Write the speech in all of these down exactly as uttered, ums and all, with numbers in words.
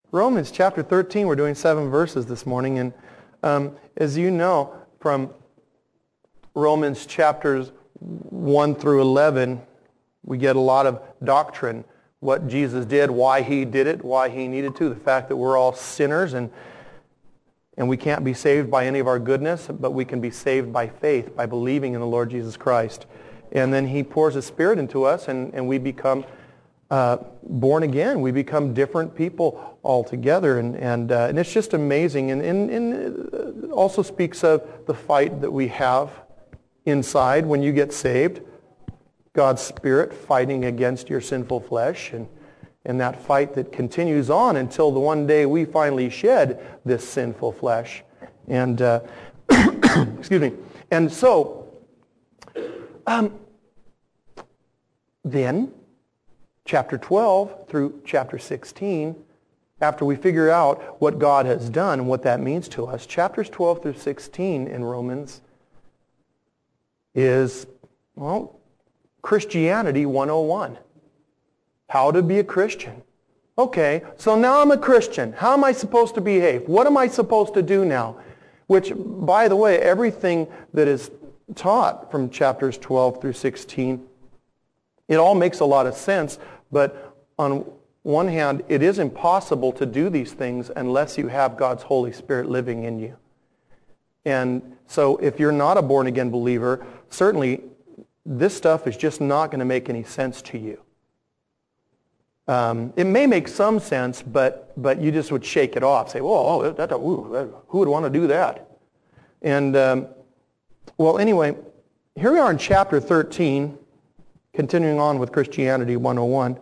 Romans chapter thirteen, we're doing seven verses this morning, and um, as you know from Romans chapters one through eleven, we get a lot of doctrine, what Jesus did, why he did it, why he needed to, the fact that we're all sinners and and we can't be saved by any of our goodness, but we can be saved by faith, by believing in the Lord Jesus Christ. And then he pours his Spirit into us, and, and we become uh, born again. We become different people altogether. And and, uh, and it's just amazing. And, and, and it also speaks of the fight that we have inside when you get saved. God's Spirit fighting against your sinful flesh, and, and that fight that continues on until the one day we finally shed this sinful flesh. And, uh, excuse me. And so, um, then, chapter twelve through chapter sixteen, after we figure out what God has done and what that means to us, chapters twelve through sixteen in Romans is, well, Christianity one oh one. How to be a Christian. Okay, so now I'm a Christian. How am I supposed to behave? What am I supposed to do now? Which, by the way, everything that is taught from chapters twelve through sixteen, it all makes a lot of sense, but on one hand, it is impossible to do these things unless you have God's Holy Spirit living in you. And so if you're not a born-again believer, certainly this stuff is just not going to make any sense to you. Um, it may make some sense, but but you just would shake it off. Say, "Whoa, oh, that, that, ooh, who would want to do that?" And um, well, anyway, here we are in chapter thirteen, continuing on with Christianity one oh one,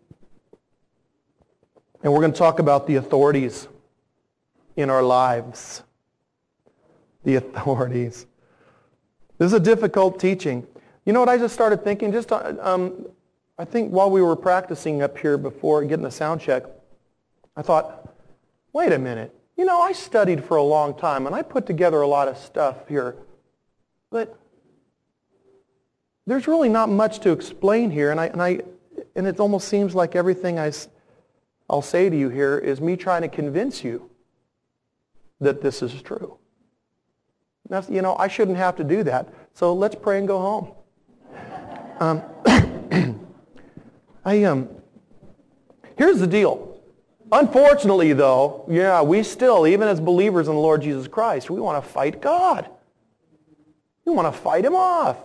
and we're going to talk about the authorities in our lives. The authorities. This is a difficult teaching. You know what I just started thinking? Just um, I think while we were practicing up here before getting the sound check, I thought, wait a minute. You know, I studied for a long time, and I put together a lot of stuff here, but there's really not much to explain here, and I and I and it almost seems like everything I, I'll say to you here is me trying to convince you that this is true. That's, you know, I shouldn't have to do that. So let's pray and go home. Um, I um. Here's the deal. Unfortunately, though, yeah, we still, even as believers in the Lord Jesus Christ, we want to fight God. We want to fight Him off.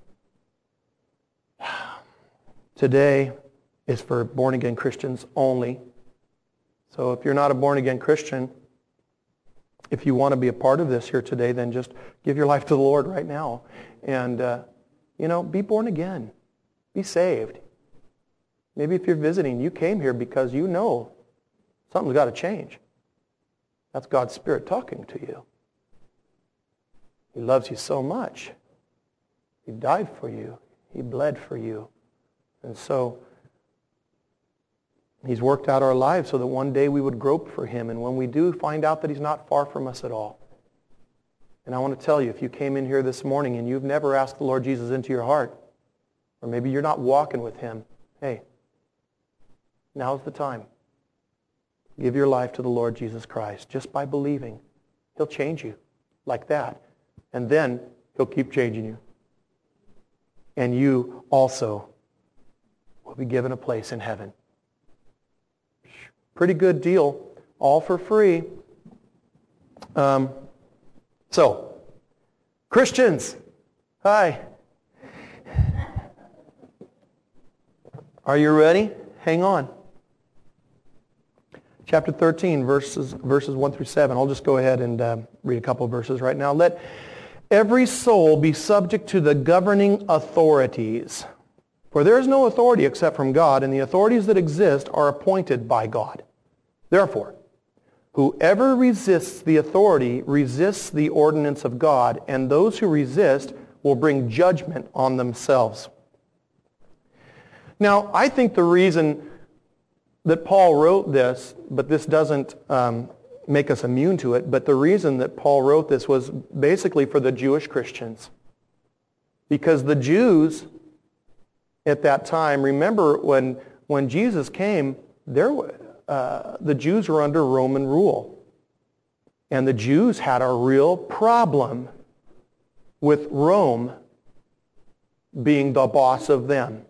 Today is for born-again Christians only. So if you're not a born-again Christian, if you want to be a part of this here today, then just give your life to the Lord right now. And, uh, you know, be born again. Be saved. Maybe if you're visiting, you came here because you know something's got to change. That's God's Spirit talking to you. He loves you so much. He died for you. He bled for you. And so He's worked out our lives so that one day we would grope for Him. And when we do, find out that He's not far from us at all. And I want to tell you, if you came in here this morning and you've never asked the Lord Jesus into your heart, or maybe you're not walking with Him, hey, now's the time. Give your life to the Lord Jesus Christ just by believing. He'll change you like that. And then He'll keep changing you. And you also will be given a place in heaven. Pretty good deal. All for free. Um, so, Christians, hi. Are you ready? Hang on. Chapter thirteen, verses verses one through seven. I'll just go ahead and uh, read a couple of verses right now. Let every soul be subject to the governing authorities. For there is no authority except from God, and the authorities that exist are appointed by God. Therefore, whoever resists the authority resists the ordinance of God, and those who resist will bring judgment on themselves. Now, I think the reason that Paul wrote this, but this doesn't um, make us immune to it, but the reason that Paul wrote this was basically for the Jewish Christians. Because the Jews at that time, remember when when Jesus came, there uh, the Jews were under Roman rule. And the Jews had a real problem with Rome being the boss of them.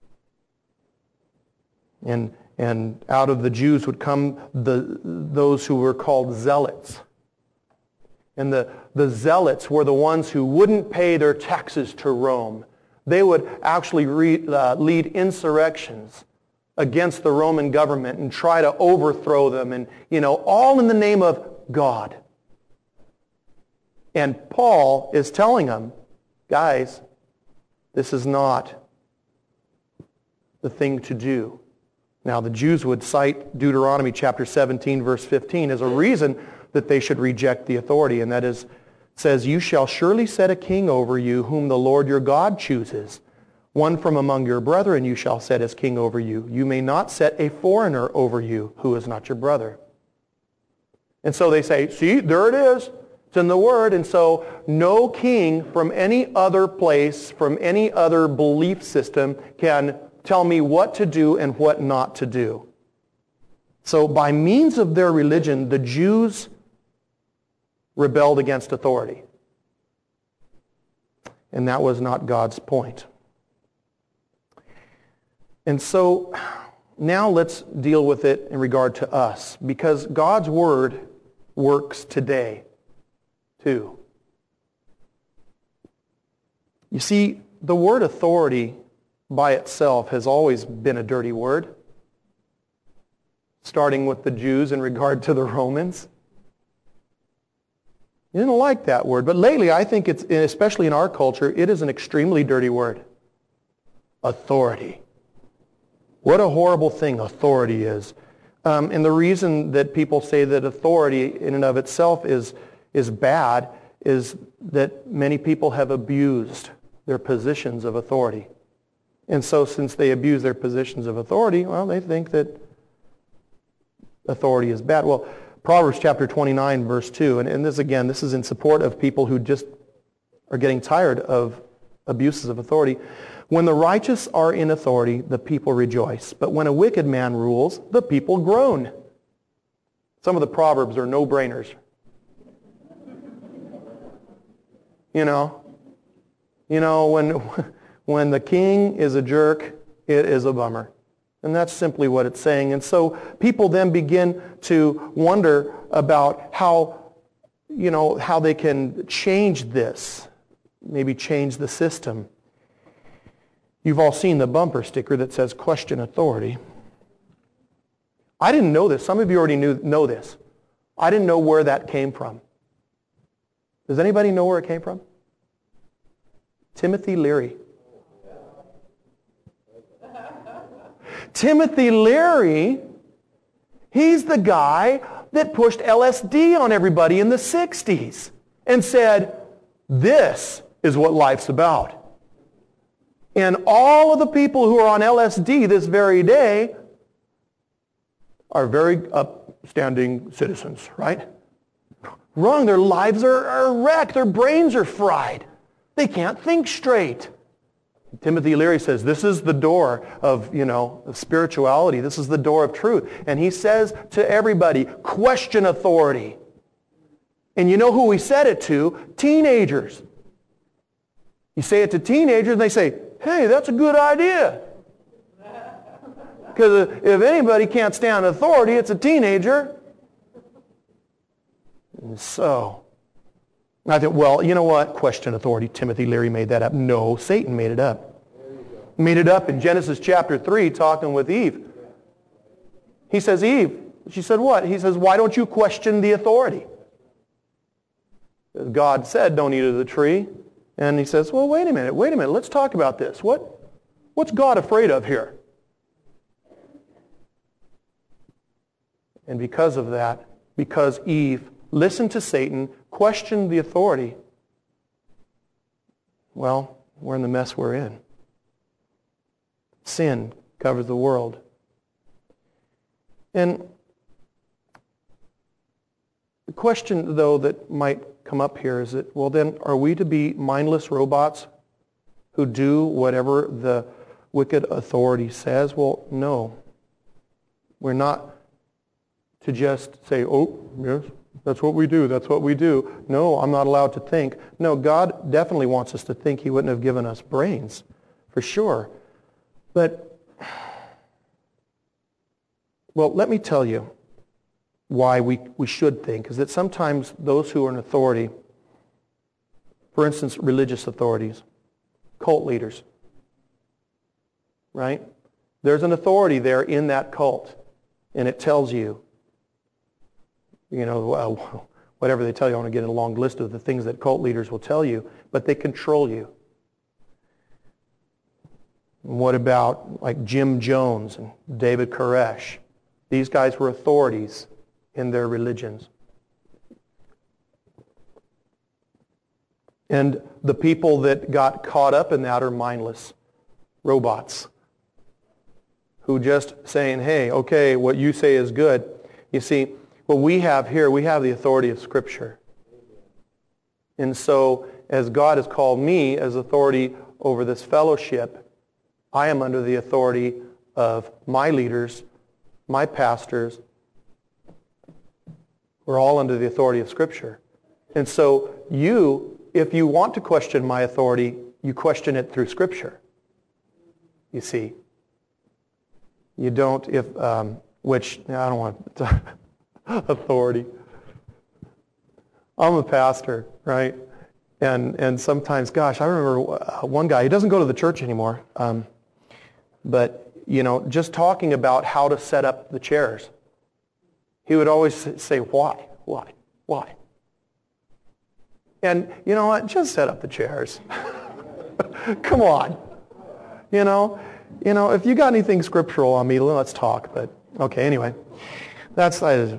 And, and out of the Jews would come the, those who were called zealots. And the, the zealots were the ones who wouldn't pay their taxes to Rome. They would actually re, uh, lead insurrections against the Roman government and try to overthrow them, and, you know, all in the name of God. And Paul is telling them, guys, this is not the thing to do. Now, the Jews would cite Deuteronomy chapter seventeen, verse fifteen as a reason that they should reject the authority, and that is, says, "You shall surely set a king over you whom the Lord your God chooses. One from among your brethren you shall set as king over you. You may not set a foreigner over you who is not your brother." And so they say, see, there it is. It's in the Word. And so no king from any other place, from any other belief system can tell me what to do and what not to do. So by means of their religion, the Jews rebelled against authority. And that was not God's point. And so now let's deal with it in regard to us, because God's Word works today too. You see, the word authority by itself has always been a dirty word, starting with the Jews in regard to the Romans. You didn't like that word, but lately I think it's, especially in our culture, it is an extremely dirty word. Authority. What a horrible thing authority is. Um, and the reason that people say that authority in and of itself is, is bad is that many people have abused their positions of authority. And so since they abuse their positions of authority, well, they think that authority is bad. Well, Proverbs chapter twenty-nine, verse two, and, and this again, this is in support of people who just are getting tired of abuses of authority. "When the righteous are in authority, the people rejoice. But when a wicked man rules, the people groan." Some of the Proverbs are no-brainers. You know, you know, when, when the king is a jerk, it is a bummer. And that's simply what it's saying. And so people then begin to wonder about how, you know, how they can change this, maybe change the system. You've all seen the bumper sticker that says, "Question authority." I didn't know this. Some of you already knew, know this. I didn't know where that came from. Does anybody know where it came from? Timothy Leary. Timothy Leary, he's the guy that pushed L S D on everybody in the sixties and said, this is what life's about. And all of the people who are on L S D this very day are very upstanding citizens, right? Wrong. Their lives are, are wrecked. Their brains are fried. They can't think straight. Timothy Leary says, this is the door of, you know, of spirituality. This is the door of truth. And he says to everybody, question authority. And you know who he said it to? Teenagers. You say it to teenagers and they say, hey, that's a good idea. Because if anybody can't stand authority, it's a teenager. And so, I think, well, you know what? Question authority. Timothy Leary made that up. No, Satan made it up. He made it up in Genesis chapter three, talking with Eve. He says, Eve, she said what? He says, why don't you question the authority? God said, don't eat of the tree. And he says, well, wait a minute, wait a minute. Let's talk about this. What, what's God afraid of here? And because of that, because Eve listened to Satan, questioned the authority, well, we're in the mess we're in. Sin covers the world. And the question, though, that might come up here is that, well, then, are we to be mindless robots who do whatever the wicked authority says? Well, no. We're not to just say, oh, yes, that's what we do, that's what we do. No, I'm not allowed to think. No, God definitely wants us to think. He wouldn't have given us brains, for sure. But, well, let me tell you why we, we should think, is that sometimes those who are in authority, for instance, religious authorities, cult leaders, right? There's an authority there in that cult, and it tells you, you know, well, whatever they tell you. I want to get a long list of the things that cult leaders will tell you, but they control you. What about like Jim Jones and David Koresh? These guys were authorities in their religions. And the people that got caught up in that are mindless robots who just saying, hey, okay, what you say is good. You see, what we have here, we have the authority of Scripture. And so, as God has called me as authority over this fellowship, I am under the authority of my leaders, my pastors. We're all under the authority of Scripture. And so, you, if you want to question my authority, you question it through Scripture. You see. You don't, if, um, which, I don't want to, authority. I'm a pastor, right? And and sometimes, gosh, I remember one guy, he doesn't go to the church anymore, um, but, you know, just talking about how to set up the chairs. He would always say, why, why, why? And, you know what, just set up the chairs. Come on. You know, you know, if you got anything scriptural on me, let's talk, but, okay, anyway. That's uh,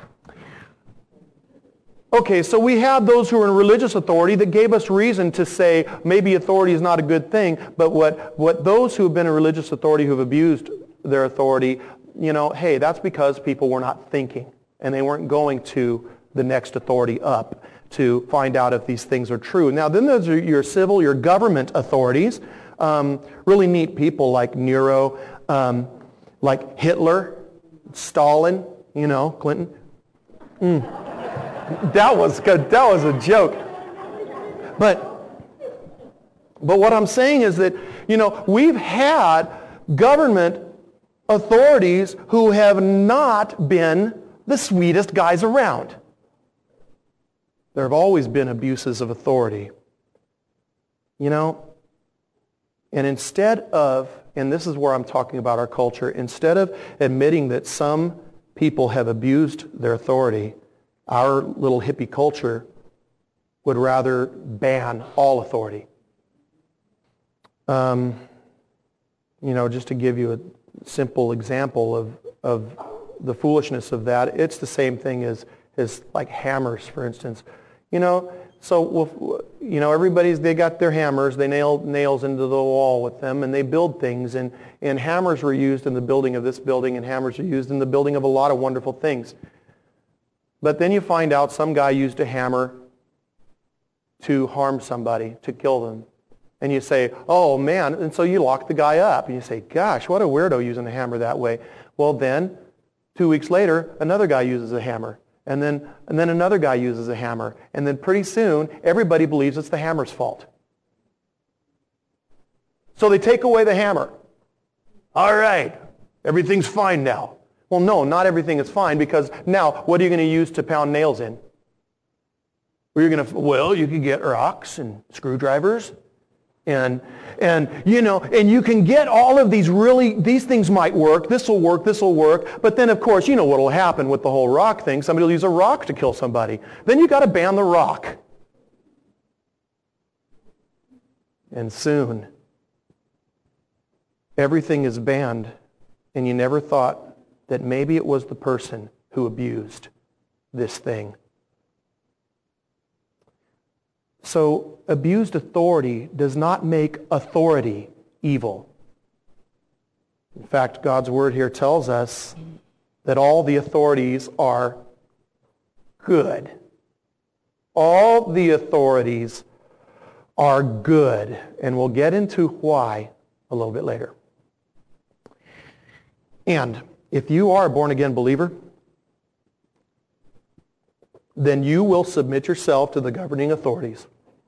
okay, so we have those who are in religious authority that gave us reason to say maybe authority is not a good thing, but what, what those who have been in religious authority who have abused their authority, you know, hey, that's because people were not thinking and they weren't going to the next authority up to find out if these things are true. Now, then there's your civil, your government authorities, um, really neat people like Nero, um, like Hitler, Stalin, you know, Clinton. Mm. That was good. That was a joke. But, but what I'm saying is that, you know, we've had government authorities who have not been the sweetest guys around. There have always been abuses of authority. You know, and instead of, and this is where I'm talking about our culture, instead of admitting that some people have abused their authority, our little hippie culture would rather ban all authority. Um, you know, just to give you a simple example of, of the foolishness of that, it's the same thing as, as like hammers, for instance. You know, so, you know, everybody's, they got their hammers, they nail nails into the wall with them, and they build things, and, and hammers were used in the building of this building, and hammers are used in the building of a lot of wonderful things. But then you find out some guy used a hammer to harm somebody, to kill them. And you say, oh man, and so you lock the guy up, and you say, gosh, what a weirdo using a hammer that way. Well then, two weeks later, another guy uses a hammer. And then, and then another guy uses a hammer. And then pretty soon, everybody believes it's the hammer's fault. So they take away the hammer. All right, everything's fine now. Well, no, not everything is fine, because now, what are you going to use to pound nails in? Well, you're going to, well, you can get rocks and screwdrivers. And, and, you know, and you can get all of these really, these things might work, this will work, this will work, but then of course, you know what will happen with the whole rock thing, somebody will use a rock to kill somebody. Then you got to ban the rock. And soon, everything is banned, and you never thought that maybe it was the person who abused this thing. So, abused authority does not make authority evil. In fact, God's Word here tells us that all the authorities are good. All the authorities are good. And we'll get into why a little bit later. And if you are a born-again believer, then you will submit yourself to the governing authorities.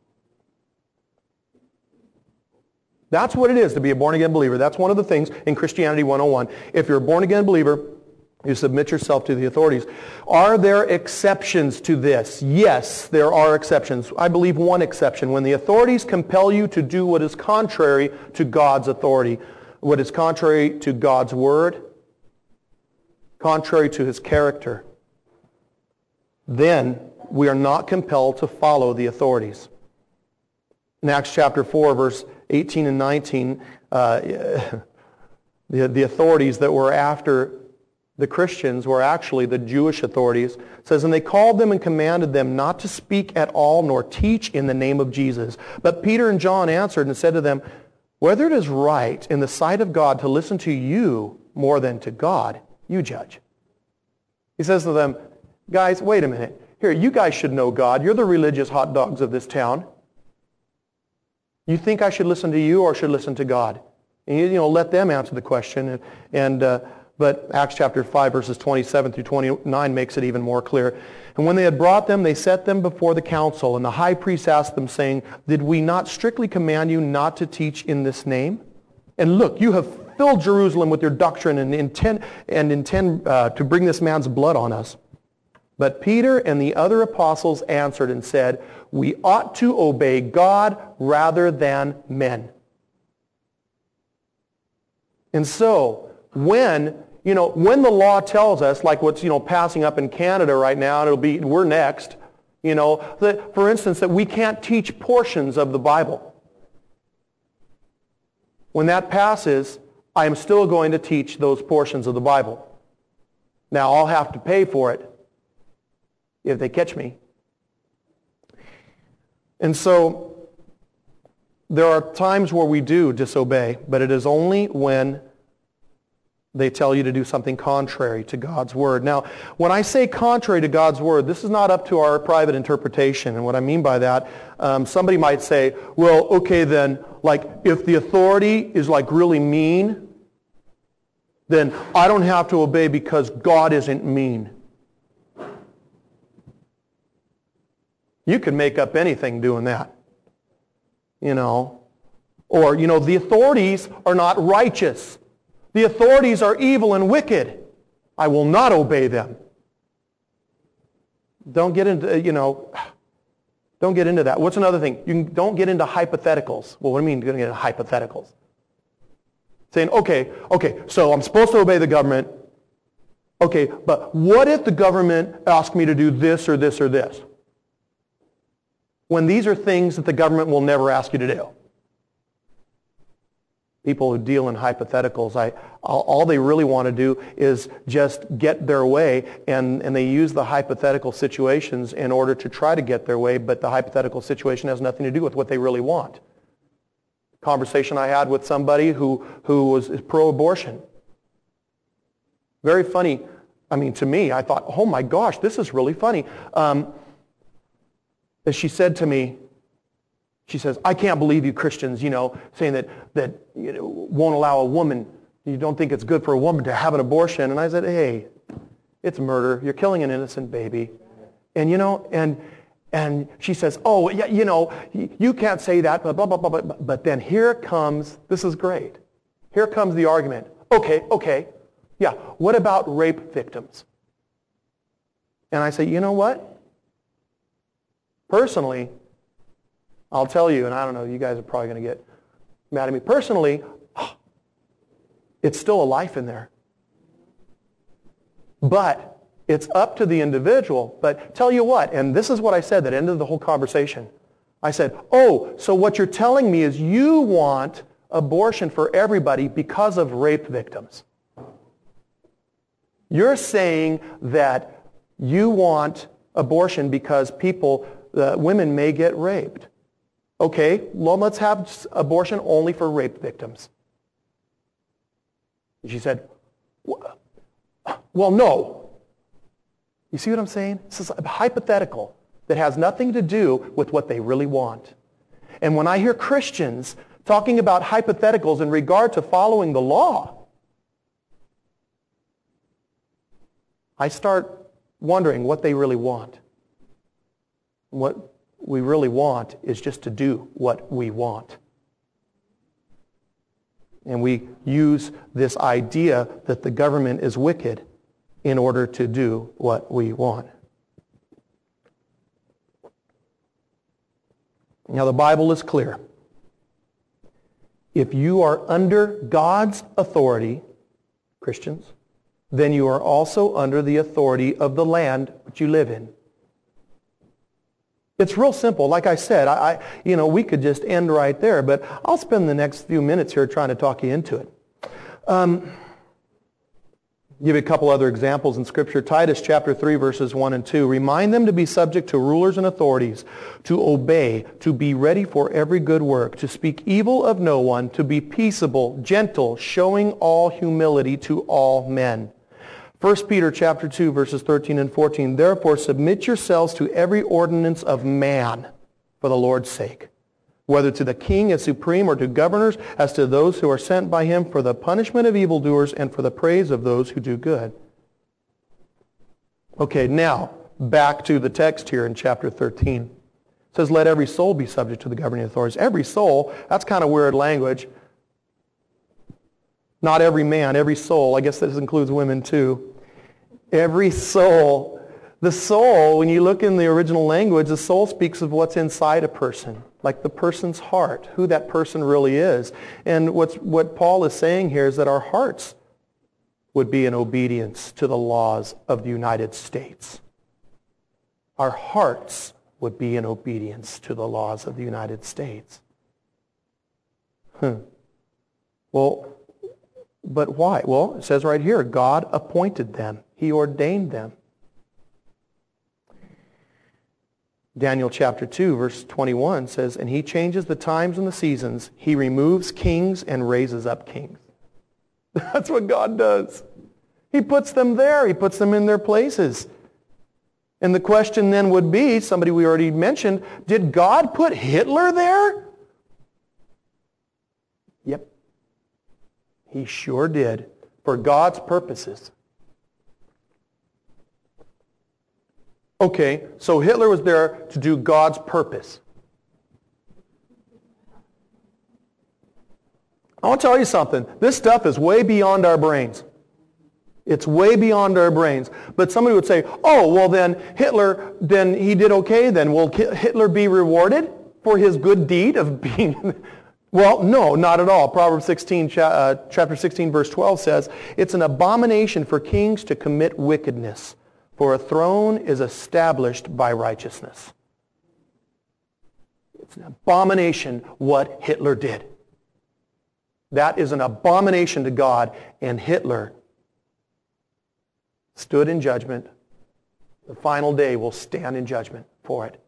That's what it is to be a born-again believer. That's one of the things in Christianity one oh one. If you're a born-again believer, you submit yourself to the authorities. Are there exceptions to this? Yes, there are exceptions. I believe one exception. When the authorities compel you to do what is contrary to God's authority, what is contrary to God's word, contrary to his character, then we are not compelled to follow the authorities. In Acts chapter four, verse eighteen and nineteen, uh, the, the authorities that were after the Christians were actually the Jewish authorities. It says, and they called them and commanded them not to speak at all nor teach in the name of Jesus. But Peter and John answered and said to them, whether it is right in the sight of God to listen to you more than to God, you judge. He says to them, guys, wait a minute. Here, you guys should know God. You're the religious hot dogs of this town. You think I should listen to you or should listen to God? And you, you know, let them answer the question. And, and uh, but Acts chapter five, verses twenty-seven through twenty-nine makes it even more clear. And when they had brought them, they set them before the council. And the high priest asked them, saying, did we not strictly command you not to teach in this name? And look, you have filled Jerusalem with your doctrine and intend, and intend uh, to bring this man's blood on us. But Peter and the other apostles answered and said, we ought to obey God rather than men. And so, when, you know, when the law tells us, like what's, you know, passing up in Canada right now, and it'll be, we're next, you know, that, for instance, that we can't teach portions of the Bible. When that passes, I am still going to teach those portions of the Bible. Now, I'll have to pay for it if they catch me. And so, there are times where we do disobey, but it is only when they tell you to do something contrary to God's word. Now, when I say contrary to God's word, this is not up to our private interpretation. And what I mean by that, um, somebody might say, well, okay then, like if the authority is like really mean, then I don't have to obey because God isn't mean. You can make up anything doing that. You know. Or, you know, the authorities are not righteous. The authorities are evil and wicked. I will not obey them. Don't get into, you know, don't get into that. What's another thing? You can, don't get into hypotheticals. Well, what do you mean don't get into hypotheticals? Saying, okay, okay, so I'm supposed to obey the government. Okay, but what if the government asks me to do this or this or this? When these are things that the government will never ask you to do. People who deal in hypotheticals, I, all they really want to do is just get their way, and, and they use the hypothetical situations in order to try to get their way, but the hypothetical situation has nothing to do with what they really want. Conversation I had with somebody who, who was pro-abortion. Very funny. I mean, to me, I thought, oh my gosh, this is really funny. Um, as she said to me, she says, I can't believe you Christians, you know, saying that, that you know, won't allow a woman, you don't think it's good for a woman to have an abortion. And I said, hey, it's murder. You're killing an innocent baby. And, you know, and and she says, oh, yeah, you know, you can't say that, blah, blah, blah, blah, blah. But then here comes, this is great. Here comes the argument. Okay, okay, yeah, what about rape victims? And I say, you know what? Personally, I'll tell you, and I don't know, you guys are probably going to get mad at me. Personally, it's still a life in there. But it's up to the individual. But tell you what, and this is what I said that ended the whole conversation. I said, oh, so what you're telling me is you want abortion for everybody because of rape victims. You're saying that you want abortion because people, uh, women may get raped. Okay, well, let's have abortion only for rape victims. And she said, well, no. You see what I'm saying? This is a hypothetical that has nothing to do with what they really want. And when I hear Christians talking about hypotheticals in regard to following the law, I start wondering what they really want. What we really want is just to do what we want. And we use this idea that the government is wicked in order to do what we want. Now, the Bible is clear. If you are under God's authority, Christians, then you are also under the authority of the land that you live in. It's real simple. Like I said, I, I, you know, we could just end right there, but I'll spend the next few minutes here trying to talk you into it. Um, give you a couple other examples in Scripture. Titus chapter three, verses one and two. Remind them to be subject to rulers and authorities, to obey, to be ready for every good work, to speak evil of no one, to be peaceable, gentle, showing all humility to all men. First Peter chapter two, verses thirteen and fourteen. Therefore submit yourselves to every ordinance of man for the Lord's sake, whether to the king as supreme or to governors as to those who are sent by him for the punishment of evildoers and for the praise of those who do good. Okay, now back to the text here in chapter thirteen. It says, let every soul be subject to the governing authorities. Every soul, that's kind of weird language. Not every man, every soul. I guess this includes women too. Every soul. The soul, when you look in the original language, the soul speaks of what's inside a person, like the person's heart, who that person really is. And what's, what Paul is saying here is that our hearts would be in obedience to the laws of the United States. Our hearts would be in obedience to the laws of the United States. Hmm. Well, but why? Well, it says right here, God appointed them. He ordained them. Daniel chapter two, verse twenty-one says, and he changes the times and the seasons. He removes kings and raises up kings. That's what God does. He puts them there. He puts them in their places. And the question then would be, somebody we already mentioned, did God put Hitler there? Yep. He sure did, for God's purposes. Okay, so Hitler was there to do God's purpose. I'll tell you something. This stuff is way beyond our brains. It's way beyond our brains. But somebody would say, oh, well then Hitler, then he did okay then. Will Hitler be rewarded for his good deed of being... Well, no, not at all. Proverbs sixteen, uh, chapter sixteen, verse twelve says, it's an abomination for kings to commit wickedness, for a throne is established by righteousness. It's an abomination what Hitler did. That is an abomination to God, and Hitler stood in judgment. The final day will stand in judgment for it.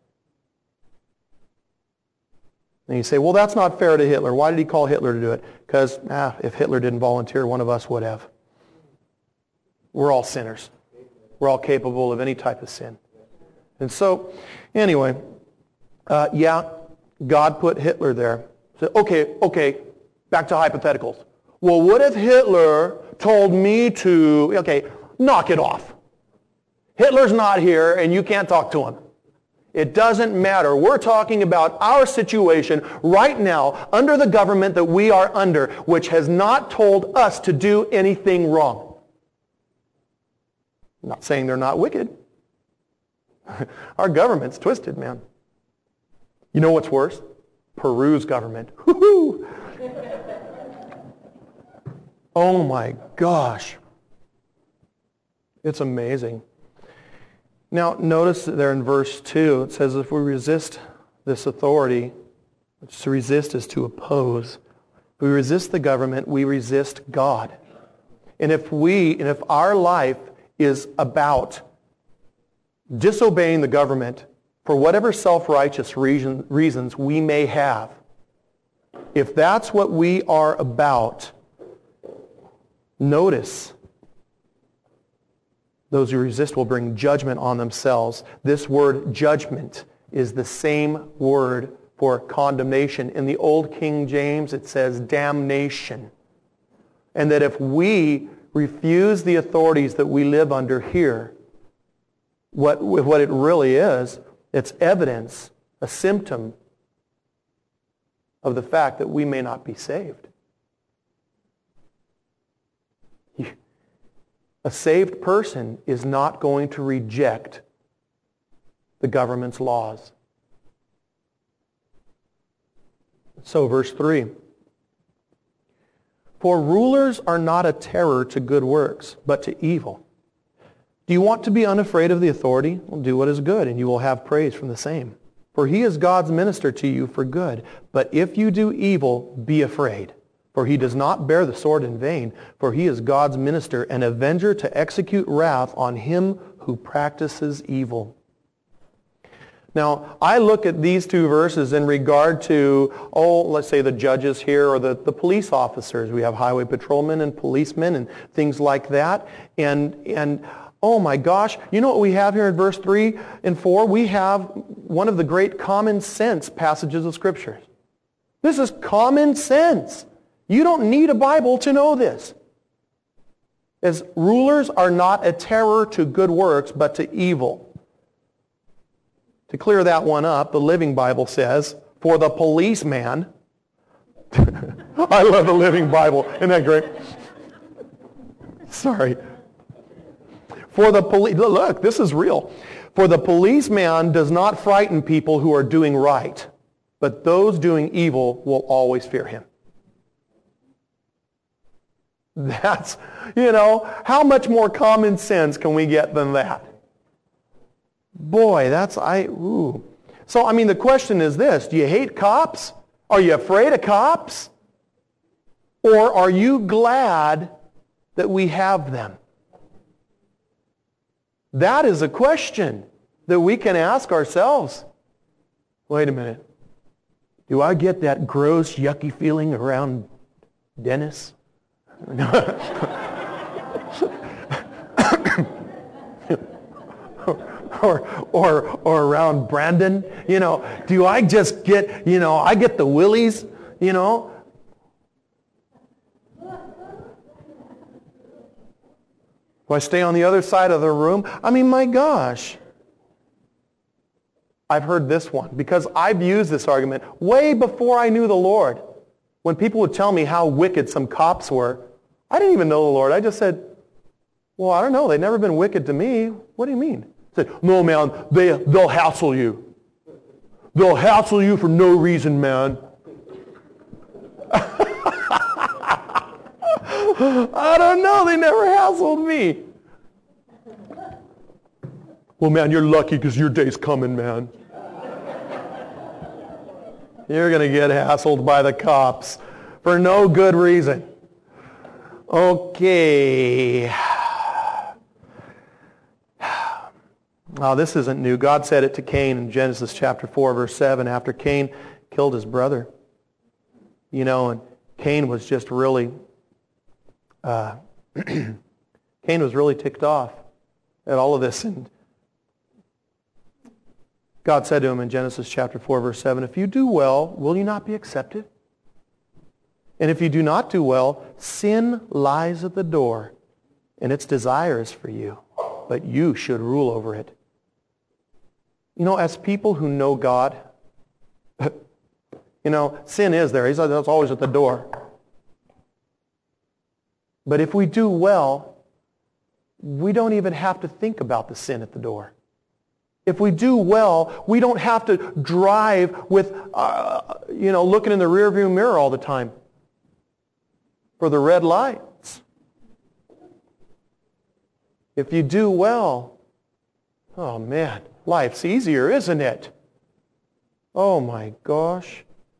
And you say, well, that's not fair to Hitler. Why did he call Hitler to do it? Because ah, if Hitler didn't volunteer, one of us would have. We're all sinners. We're all capable of any type of sin. And so, anyway, uh, yeah, God put Hitler there. So, okay, okay, back to hypotheticals. Well, what if Hitler told me to, okay, knock it off. Hitler's not here and you can't talk to him. It doesn't matter. We're talking about our situation right now under the government that we are under, which has not told us to do anything wrong. I'm not saying they're not wicked. Our government's twisted, man. You know what's worse? Peru's government. Woo-hoo! Oh my gosh. It's amazing. Now, notice there in verse two, it says if we resist this authority, which to resist is to oppose. If we resist the government, we resist God. And if we, and if our life is about disobeying the government for whatever self-righteous reason, reasons we may have, if that's what we are about, notice those who resist will bring judgment on themselves. This word judgment is the same word for condemnation. In the Old King James, it says damnation. And that if we refuse the authorities that we live under here, what, what it really is, It's evidence, a symptom of the fact that we may not be saved. A saved person is not going to reject the government's laws. So verse three. For rulers are not a terror to good works, but to evil. Do you want to be unafraid of the authority? Well, do what is good, and you will have praise from the same. For he is God's minister to you for good. But if you do evil, be afraid. For he does not bear the sword in vain, for he is God's minister, an avenger to execute wrath on him who practices evil. Now, I look at these two verses in regard to, oh, let's say the judges here or the, the police officers. We have highway patrolmen and policemen and things like that. And, and oh my gosh, you know what we have here in verse three and four? We have one of the great common sense passages of Scripture. This is common sense. You don't need a Bible to know this. As rulers are not a terror to good works, but to evil. To clear that one up, the Living Bible says, for the policeman, I love the Living Bible, isn't that great? Sorry. For the police, look, this is real. For the policeman does not frighten people who are doing right, but those doing evil will always fear him. That's, you know, how much more common sense can we get than that? Boy, that's, I, ooh. So, I mean, the question is this. Do you hate cops? Are you afraid of cops? Or are you glad that we have them? That is a question that we can ask ourselves. Wait a minute. Do I get that gross, yucky feeling around Dennis? Or, or, or around Brandon, you know, do I just get, you know, I get the willies, you know? Do I stay on the other side of the room? I mean, my gosh. I've heard this one because I've used this argument way before I knew the Lord. When people would tell me how wicked some cops were, I didn't even know the Lord. I just said, well, I don't know. They've never been wicked to me. What do you mean? Said, no, man, they, they'll hassle you. They'll hassle you for no reason, man. I don't know. They never hassled me. Well, man, you're lucky because your day's coming, man. You're going to get hassled by the cops for no good reason. Okay. Now, this isn't new. God said it to Cain in Genesis chapter four, verse seven, after Cain killed his brother. You know, and Cain was just really, uh, Cain was really ticked off at all of this. And God said to him in Genesis chapter four, verse seven, if you do well, will you not be accepted? And if you do not do well, sin lies at the door, and its desire is for you, but you should rule over it. You know, as people who know God, you know, sin is there. He's that's always at the door. But if we do well, we don't even have to think about the sin at the door. If we do well, we don't have to drive with, uh, you know, looking in the rearview mirror all the time for the red lights. If you do well, oh man, life's easier, isn't it? Oh my gosh.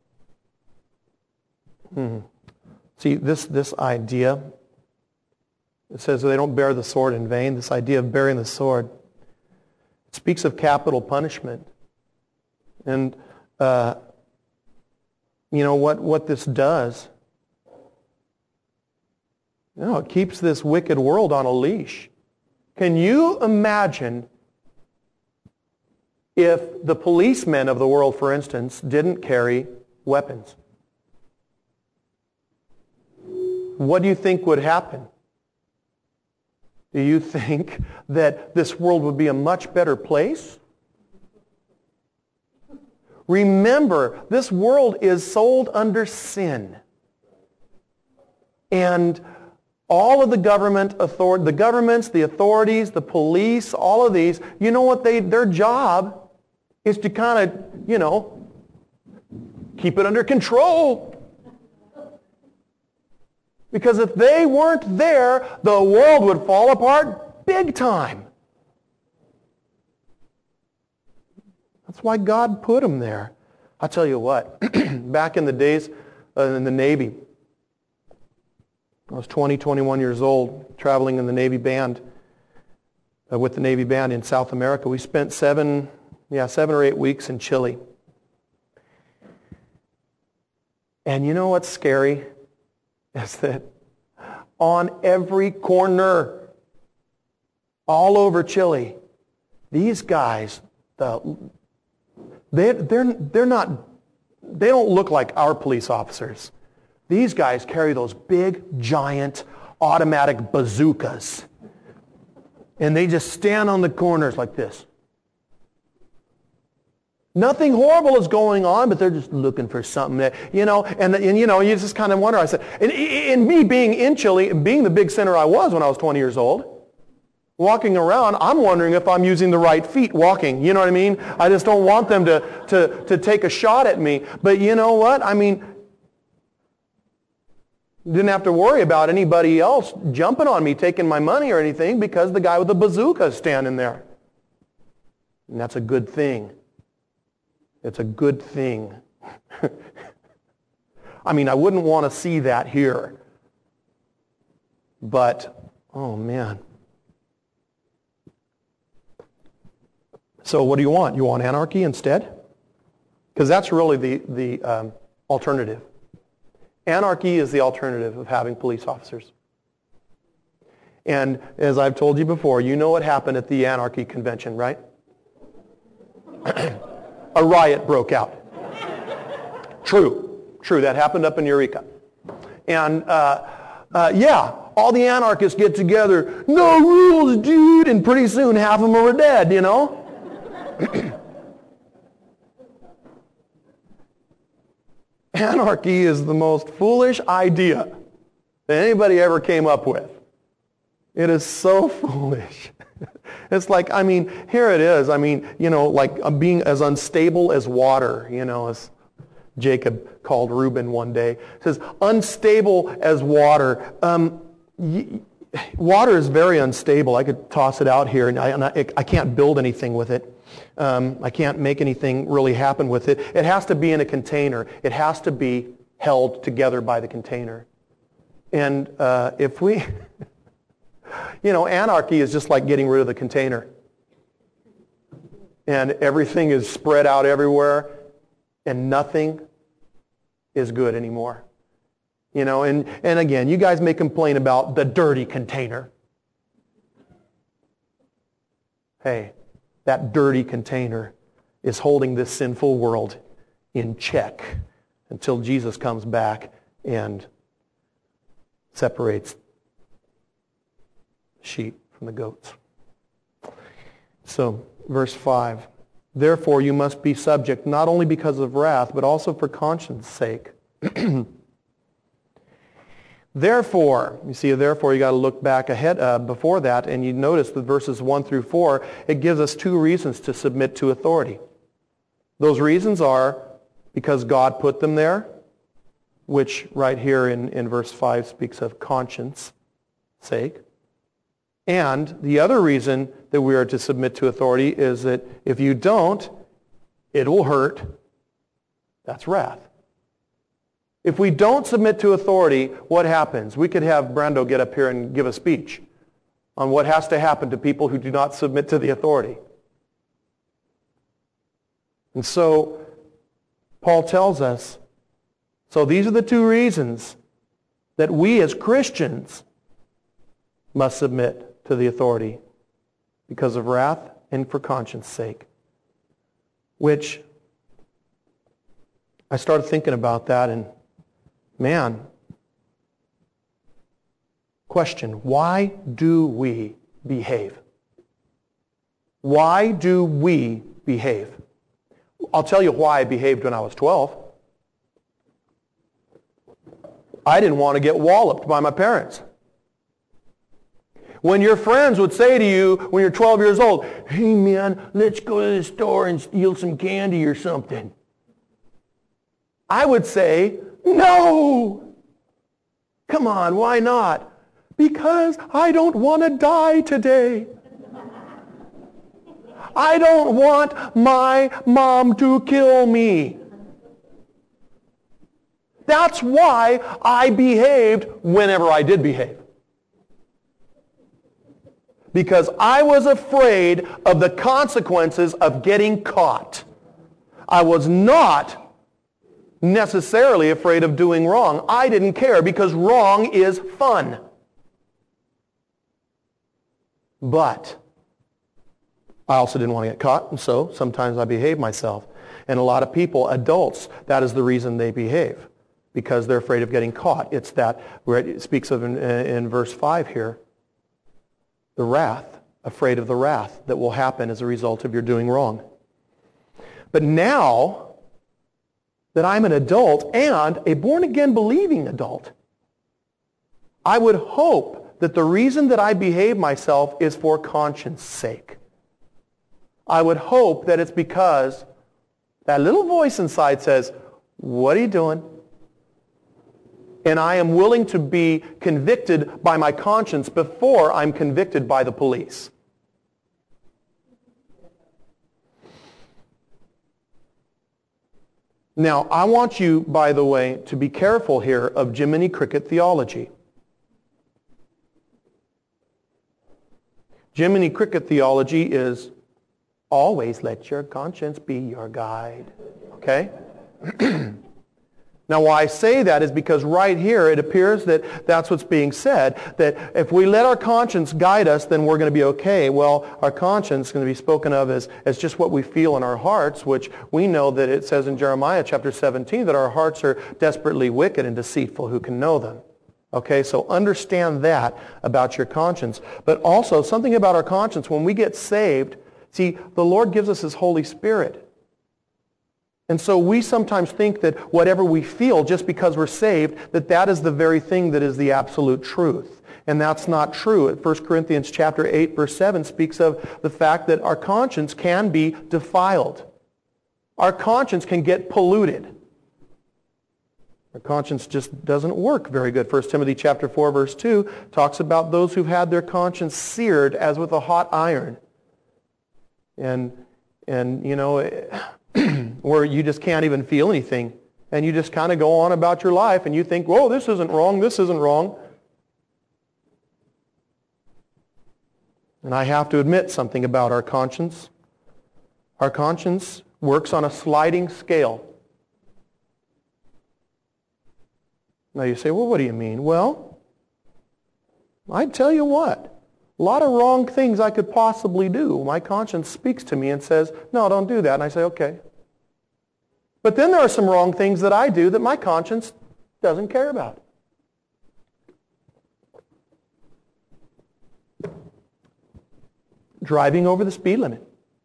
Hmm. See, this, this idea, it says they don't bear the sword in vain. This idea of bearing the sword, it speaks of capital punishment. And, uh, you know, what, what this does, you know, it keeps this wicked world on a leash. Can you imagine if the policemen of the world, for instance, didn't carry weapons? What do you think would happen? Do you think that this world would be a much better place? Remember, this world is sold under sin. And all of the government authority, the governments, the authorities, the police, all of these, you know what they, their job is to kind of, you know, keep it under control. Because if they weren't there, the world would fall apart big time. That's why God put them there. I'll tell you what, back in the days uh, in the Navy, I was twenty, twenty-one years old, traveling in the Navy band, uh, with the Navy band in South America. We spent seven, yeah, seven or eight weeks in Chile. And you know what's scary? Is that on every corner, all over Chile, these guys, the, they, they're, they're not, they don't look like our police officers. These guys carry those big, giant, automatic bazookas. And they just stand on the corners like this. Nothing horrible is going on, but they're just looking for something that, you know, and, and you know, you just kind of wonder. I said, and, and me being in Chile, being the big sinner I was when I was twenty years old, walking around, I'm wondering if I'm using the right feet walking. You know what I mean? I just don't want them to, to, to take a shot at me. But you know what? I mean, didn't have to worry about anybody else jumping on me, taking my money or anything, because the guy with the bazooka is standing there. And that's a good thing. It's a good thing. I mean, I wouldn't want to see that here. But, oh man. So what do you want? You want anarchy instead? Because that's really the, the um, alternative. Anarchy is the alternative of having police officers. And as I've told you before, you know what happened at the Anarchy Convention, right? A riot broke out. True. True. That happened up in Eureka. And, uh, uh, yeah, all the anarchists get together. No rules, dude. And pretty soon half of them are dead, you know? Anarchy is the most foolish idea that anybody ever came up with. It is so foolish. It's like, I mean, here it is. I mean, you know, like I'm being as unstable as water, you know, as Jacob called Reuben one day. It says, unstable as water. Um, y- water is very unstable. I could toss it out here, and I, and I, I can't build anything with it. Um, I can't make anything really happen with it. It has to be in a container. It has to be held together by the container. And uh, if we... You know, anarchy is just like getting rid of the container. And everything is spread out everywhere, and nothing is good anymore. You know, and, and again, you guys may complain about the dirty container. Hey, that dirty container is holding this sinful world in check until Jesus comes back and separates sheep from the goats. So, verse five. Therefore you must be subject not only because of wrath, but also for conscience sake. Therefore, you see, therefore you got to look back ahead uh, before that, and you notice that verses one through four, it gives us two reasons to submit to authority. Those reasons are because God put them there, which right here in, in verse five speaks of conscience sake. And the other reason that we are to submit to authority is that if you don't, it will hurt. That's wrath. If we don't submit to authority, what happens? We could have Brando get up here and give a speech on what has to happen to people who do not submit to the authority. And so, Paul tells us, so these are the two reasons that we as Christians must submit to the authority, because of wrath and for conscience sake. Which, I started thinking about that, and man, question, why do we behave? Why do we behave? I'll tell you why I behaved when I was twelve. I didn't want to get walloped by my parents. When your friends would say to you when you're twelve years old, hey man, let's go to the store and steal some candy or something, I would say, no. Come on, why not? Because I don't want to die today. I don't want my mom to kill me. That's why I behaved whenever I did behave. Because I was afraid of the consequences of getting caught. I was not necessarily afraid of doing wrong. I didn't care because wrong is fun. But I also didn't want to get caught, and so sometimes I behaved myself. And a lot of people, adults, that is the reason they behave, because they're afraid of getting caught. It's that, where it speaks of in, in verse five here, the wrath, afraid of the wrath that will happen as a result of your doing wrong. But now that I'm an adult and a born-again believing adult, I would hope that the reason that I behave myself is for conscience sake. I would hope that it's because that little voice inside says, what are you doing? And I am willing to be convicted by my conscience before I'm convicted by the police. Now, I want you, by the way, to be careful here of Jiminy Cricket theology. Jiminy Cricket theology is always let your conscience be your guide. Okay? Now, why I say that is because right here it appears that that's what's being said, that if we let our conscience guide us, then we're going to be okay. Well, our conscience is going to be spoken of as, as just what we feel in our hearts, which we know that it says in Jeremiah chapter seventeen that our hearts are desperately wicked and deceitful. Who can know them? Okay, so understand that about your conscience. But also something about our conscience, when we get saved, see, the Lord gives us His Holy Spirit. And so we sometimes think that whatever we feel just because we're saved, that that is the very thing that is the absolute truth. And that's not true. First Corinthians chapter eight, verse seven speaks of the fact that our conscience can be defiled. Our conscience can get polluted. Our conscience just doesn't work very good. First Timothy chapter four, verse two talks about those who've had their conscience seared as with a hot iron. And, and you know, where you just can't even feel anything. And you just kind of go on about your life and you think, whoa, this isn't wrong, this isn't wrong. And I have to admit something about our conscience. Our conscience works on a sliding scale. Now you say, well, what do you mean? Well, I tell you what. A lot of wrong things I could possibly do. My conscience speaks to me and says, no, don't do that. And I say, okay. But then there are some wrong things that I do that my conscience doesn't care about. Driving over the speed limit.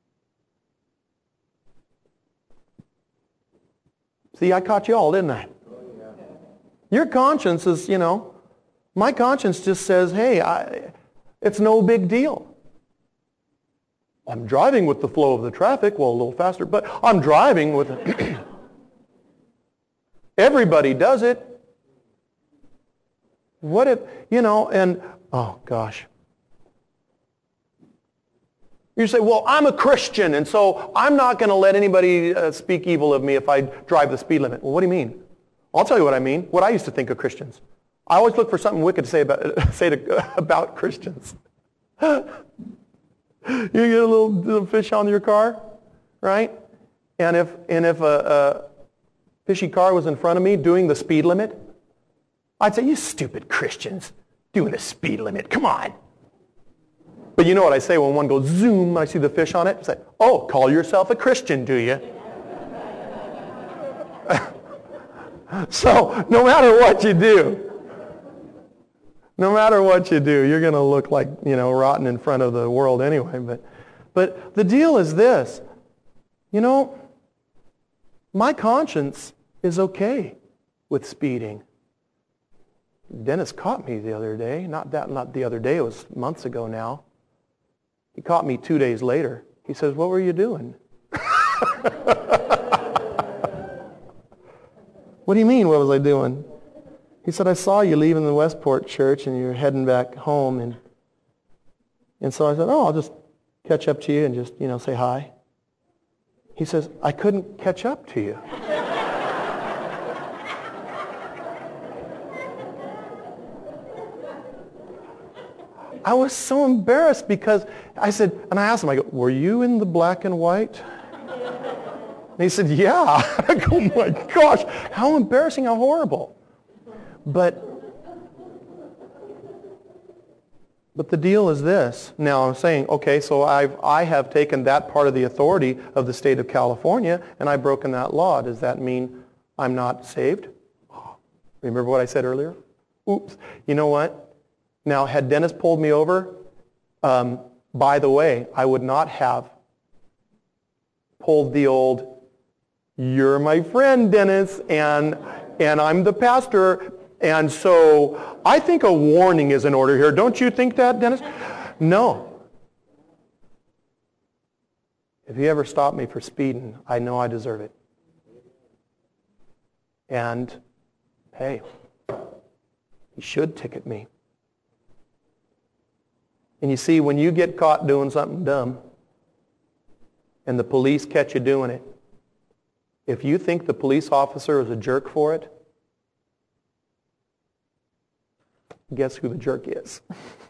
See, I caught you all, didn't I? Your conscience is, you know, my conscience just says, hey, I... it's no big deal. I'm driving with the flow of the traffic, well, a little faster, but I'm driving with it. Everybody does it. What if, you know, and, oh gosh. You say, well, I'm a Christian, and so I'm not going to let anybody uh, speak evil of me if I drive the speed limit. Well, what do you mean? I'll tell you what I mean, what I used to think of Christians. I always look for something wicked to say about say to, about Christians. You get a little, little fish on your car, right? And if and if a, a fishy car was in front of me doing the speed limit, I'd say, you stupid Christians, doing the speed limit, come on. But you know what I say when one goes zoom, I see the fish on it? I say, oh, call yourself a Christian, do you? So, no matter what you do, no matter what you do, you're going to look like, you know, rotten in front of the world anyway. But, but the deal is this. You know, My conscience is okay with speeding. Dennis caught me the other day. Not that, not the other day. It was months ago now. He caught me two days later. He says, "What were you doing?" "What do you mean, what was I doing?" He said, "I saw you leaving the Westport church and you're heading back home." And and so I said, "Oh, I'll just catch up to you and just, you know, say hi." He says, "I couldn't catch up to you." I was so embarrassed because I said, and I asked him, I go, "Were you in the black and white?" And he said, "Yeah." I go, "Oh my gosh, how embarrassing, how horrible." But, but the deal is this. Now I'm saying, okay, so I've, I have taken that part of the authority of the state of California and I've broken that law. Does that mean I'm not saved? Remember what I said earlier? Oops. You know what? Now, had Dennis pulled me over, um, by the way, I would not have pulled the old, "You're my friend, Dennis, and and I'm the pastor, and so I think a warning is in order here. Don't you think that, Dennis?" No. If you ever stop me for speeding, I know I deserve it. And, hey, he should ticket me. And you see, when you get caught doing something dumb and the police catch you doing it, if you think the police officer is a jerk for it, guess who the jerk is?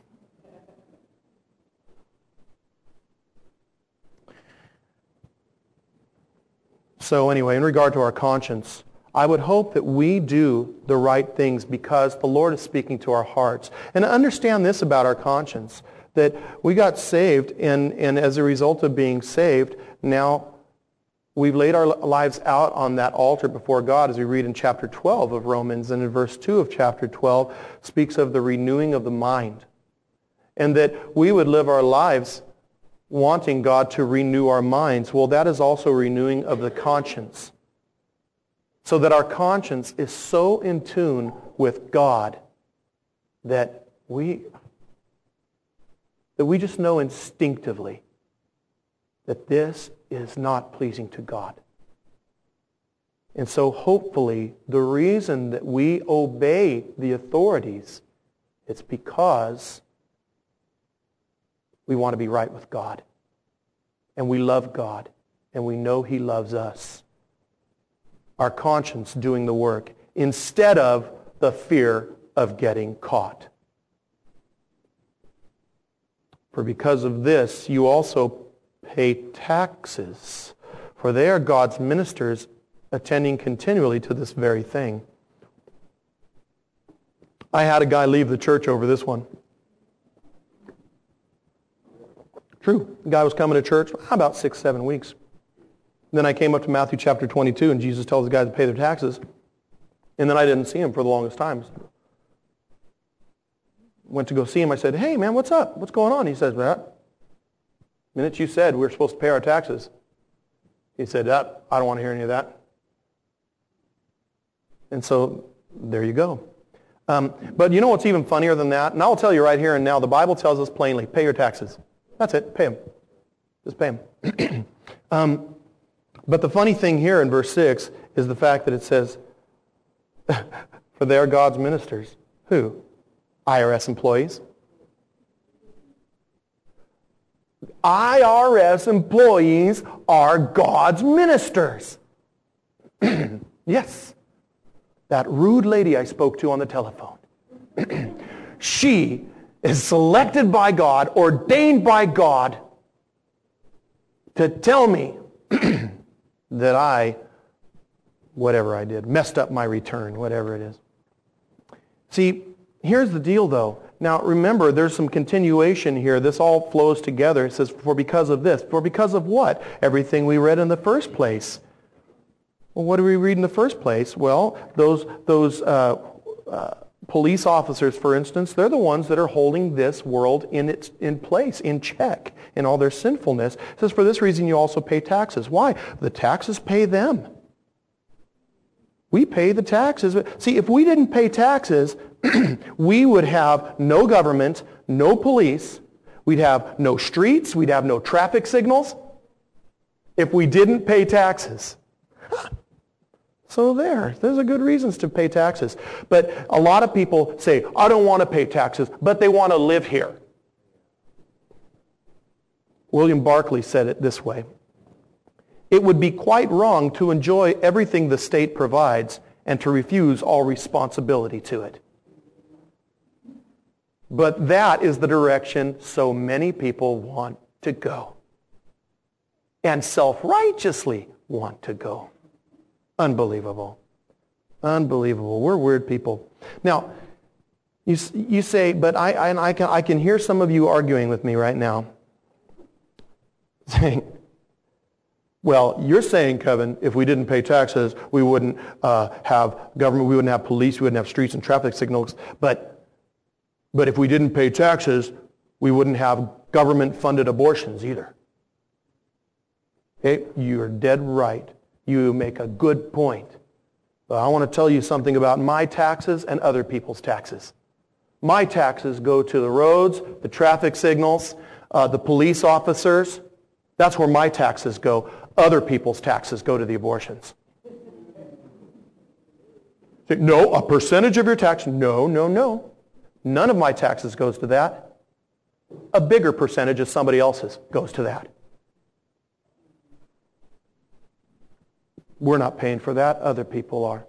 So anyway, in regard to our conscience, I would hope that we do the right things because the Lord is speaking to our hearts. And understand this about our conscience, that we got saved, and, and as a result of being saved, now we've laid our lives out on that altar before God, as we read in chapter twelve of Romans, and in verse two of chapter twelve speaks of the renewing of the mind. And that we would live our lives wanting God to renew our minds. Well, that is also renewing of the conscience. So that our conscience is so in tune with God that we... that we just know instinctively that this is not pleasing to God. And so hopefully the reason that we obey the authorities is because we want to be right with God. And we love God. And we know He loves us. Our conscience doing the work instead of the fear of getting caught. For because of this, you also pay taxes, for they are God's ministers, attending continually to this very thing. I had a guy leave the church over this one. True. The guy was coming to church about six, seven weeks. Then I came up to Matthew chapter twenty-two, and Jesus tells the guys to pay their taxes. And then I didn't see him for the longest time. Went to go see him. I said, "Hey, man, what's up? What's going on?" He says, "Well, the minute you said we were supposed to pay our taxes," he said, "I don't want to hear any of that." And so there you go. Um, but you know what's even funnier than that? And I'll tell you right here and now, the Bible tells us plainly, pay your taxes. That's it. Pay them. Just pay them. um, but the funny thing here in verse six is the fact that it says, for they are God's ministers. Who? I R S employees. I R S employees are God's ministers. Yes. That rude lady I spoke to on the telephone. She is selected by God, ordained by God, to tell me that I, whatever I did, messed up my return, whatever it is. See, here's the deal, though. Now, remember, there's some continuation here. This all flows together. It says, for because of this. For because of what? Everything we read in the first place. Well, what do we read in the first place? Well, those, those uh, uh, police officers, for instance, they're the ones that are holding this world in its in place, in check, in all their sinfulness. It says, for this reason you also pay taxes. Why? The taxes pay them. We pay the taxes. See, if we didn't pay taxes, we would have no government, no police. We'd have no streets. We'd have no traffic signals if we didn't pay taxes. So there, there's a good reasons to pay taxes. But a lot of people say, I don't want to pay taxes, but they want to live here. William Barclay said it this way. It would be quite wrong to enjoy everything the state provides and to refuse all responsibility to it. But that is the direction so many people want to go. And self-righteously want to go. Unbelievable. Unbelievable. We're weird people. Now, you, you say, but I, I, I, can, I can hear some of you arguing with me right now. Saying, well, you're saying, Kevin, if we didn't pay taxes, we wouldn't uh, have government, we wouldn't have police, we wouldn't have streets and traffic signals. But, but if we didn't pay taxes, we wouldn't have government-funded abortions either. Okay? You're dead right. You make a good point. But I want to tell you something about my taxes and other people's taxes. My taxes go to the roads, the traffic signals, uh, the police officers. That's where my taxes go. Other people's taxes go to the abortions. No, a percentage of your tax. No, no, no. None of my taxes goes to that. A bigger percentage of somebody else's goes to that. We're not paying for that. Other people are.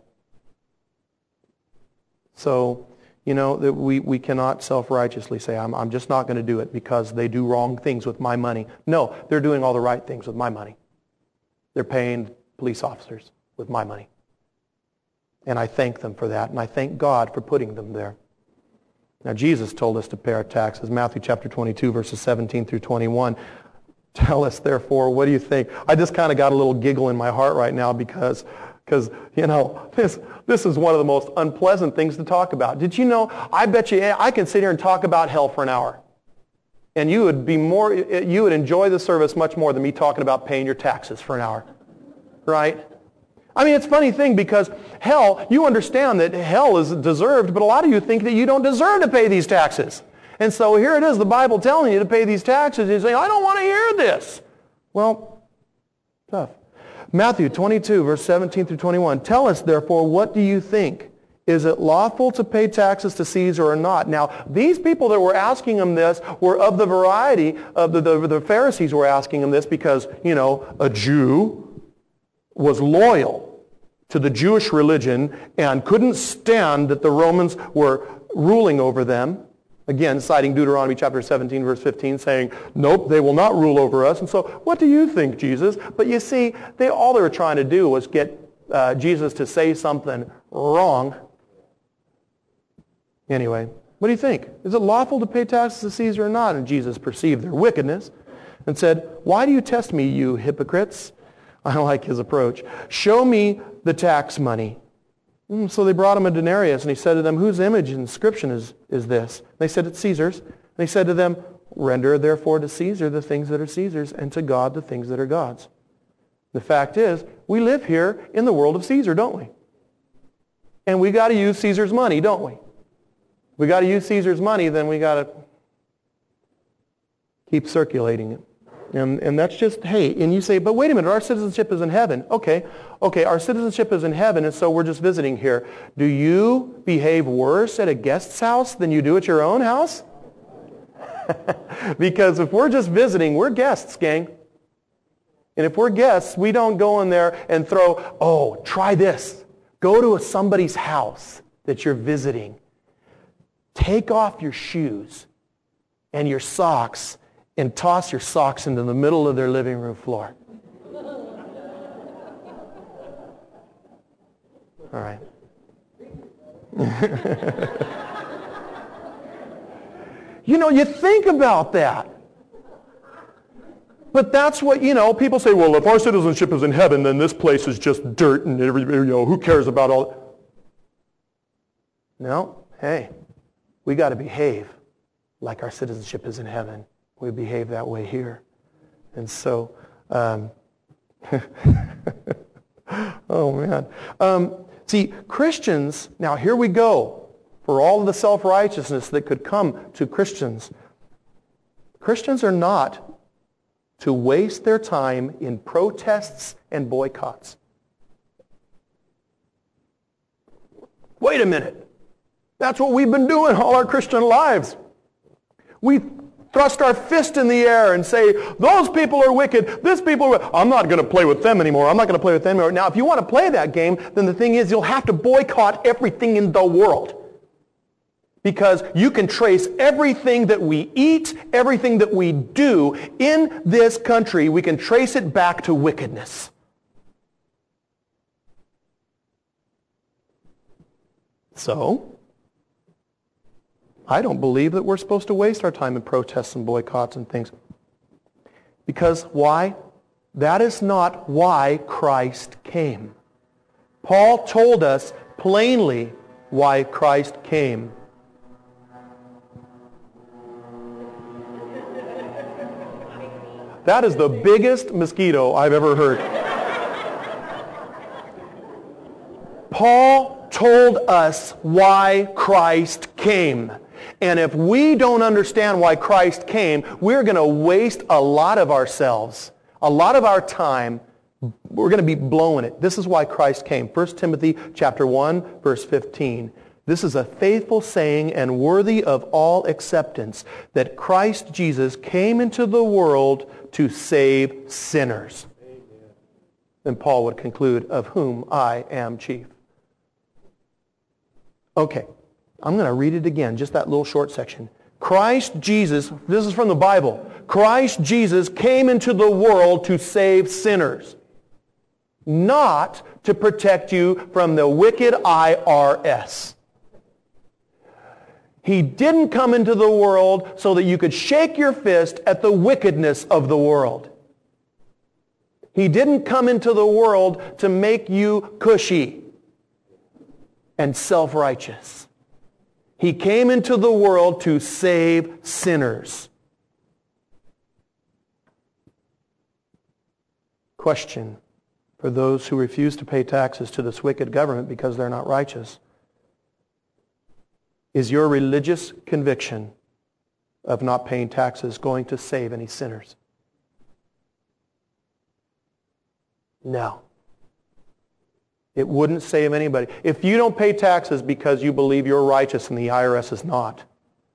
So, you know, that we, we cannot self-righteously say, I'm, I'm just not going to do it because they do wrong things with my money. No, they're doing all the right things with my money. They're paying police officers with my money. And I thank them for that. And I thank God for putting them there. Now, Jesus told us to pay our taxes. Matthew chapter twenty-two, verses seventeen through twenty-one. Tell us, therefore, what do you think? I just kind of got a little giggle in my heart right now because, because you know, this, this is one of the most unpleasant things to talk about. Did you know, I bet you I can sit here and talk about hell for an hour. And you would be more, you would enjoy the service much more than me talking about paying your taxes for an hour. Right? I mean, it's a funny thing because hell, you understand that hell is deserved, but a lot of you think that you don't deserve to pay these taxes. And so here it is, the Bible telling you to pay these taxes. You say, I don't want to hear this. Well, tough. Matthew twenty-two, verse seventeen through twenty-one. Tell us, therefore, what do you think? Is it lawful to pay taxes to Caesar or not? Now, these people that were asking him this were of the variety of the, the, the Pharisees were asking him this because, you know, a Jew was loyal to the Jewish religion and couldn't stand that the Romans were ruling over them. Again, citing Deuteronomy chapter seventeen, verse fifteen, saying, nope, they will not rule over us. And so, what do you think, Jesus? But you see, they all they were trying to do was get uh, Jesus to say something wrong. Anyway, what do you think? Is it lawful to pay taxes to Caesar or not? And Jesus perceived their wickedness and said, why do you test me, you hypocrites? I like his approach. Show me the tax money. So they brought him a denarius, and he said to them, whose image and inscription is, is this? And they said, it's Caesar's. And he said to them, render therefore to Caesar the things that are Caesar's, and to God the things that are God's. The fact is, we live here in the world of Caesar, don't we? And we got to use Caesar's money, don't we? We got to use Caesar's money, then we got to keep circulating it. And, and that's just, hey, and you say, but wait a minute, our citizenship is in heaven. Okay, okay, our citizenship is in heaven, and so we're just visiting here. Do you behave worse at a guest's house than you do at your own house? Because if we're just visiting, we're guests, gang. And if we're guests, we don't go in there and throw, oh, try this. Go to somebody's house that you're visiting. Take off your shoes and your socks and toss your socks into the middle of their living room floor. All right. You know, you think about that. But that's what, you know, people say, well, if our citizenship is in heaven, then this place is just dirt and, every, you know, who cares about all... No, hey, we got to behave like our citizenship is in heaven. We behave that way here. And so, um, oh man. Um, See, Christians, now here we go, for all of the self-righteousness that could come to Christians. Christians are not to waste their time in protests and boycotts. Wait a minute. That's what we've been doing all our Christian lives. We thrust our fist in the air and say, those people are wicked, this people are, I'm not going to play with them anymore, I'm not going to play with them anymore. Now, if you want to play that game, then the thing is you'll have to boycott everything in the world. Because you can trace everything that we eat, everything that we do in this country, we can trace it back to wickedness. So, I don't believe that we're supposed to waste our time in protests and boycotts and things. Because why? That is not why Christ came. Paul told us plainly why Christ came. That is the biggest mosquito I've ever heard. Paul told us why Christ came. And if we don't understand why Christ came, we're going to waste a lot of ourselves, a lot of our time. We're going to be blowing it. This is why Christ came. First Timothy chapter one, verse fifteen. This is a faithful saying and worthy of all acceptance, that Christ Jesus came into the world to save sinners. Then Paul would conclude, of whom I am chief. Okay, I'm going to read it again, just that little short section. Christ Jesus, this is from the Bible, Christ Jesus came into the world to save sinners, not to protect you from the wicked I R S. He didn't come into the world so that you could shake your fist at the wickedness of the world. He didn't come into the world to make you cushy and self-righteous. He came into the world to save sinners. Question for those who refuse to pay taxes to this wicked government because they're not righteous. Is your religious conviction of not paying taxes going to save any sinners? No. It wouldn't save anybody. If you don't pay taxes because you believe you're righteous and the I R S is not,